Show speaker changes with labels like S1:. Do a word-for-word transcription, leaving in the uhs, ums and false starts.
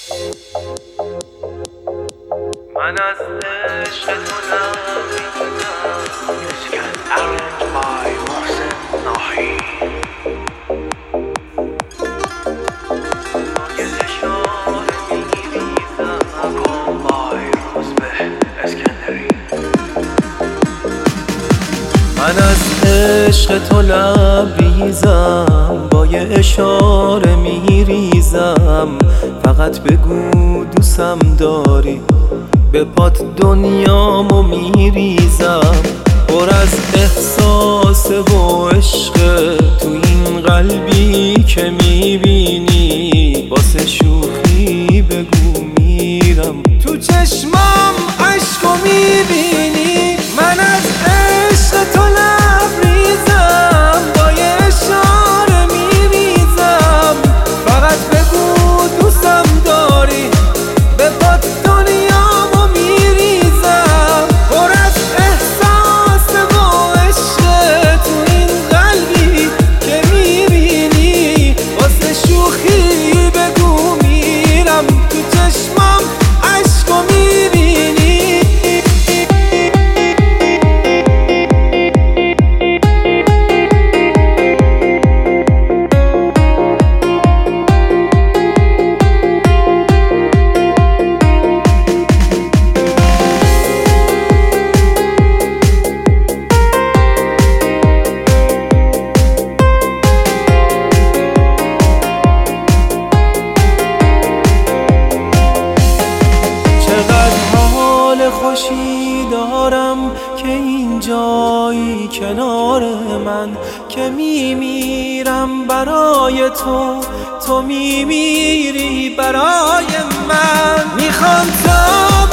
S1: من از عشق تو نمیدونم. Music arranged by محسن ناهی. یه اشاره می‌ریزم بای روزبه اسکندری. من از عشق تو لبریزم، با یه اشاره میریزم. فقط بگو دوستم داری، به پات دنیامو میریزم. پر از احساس و عشق تو این قلبی که میبینی. واسه شوخی بگو میرم، تو چشمام عشقو میبینی. من از عشق تو لبریزم، با یه اشاره میریزم. فقط بگو دوستم داری، به پات دنیامو میریزم. پر از احساس و عشق تو این قلبی که میبینی. واسه شوخی بگو میرم، تو چشمام عشقو میبینی. خوشی دارم که اینجایی کنار من، که میمیرم برای تو، تو میمیری برای من. میخوام تا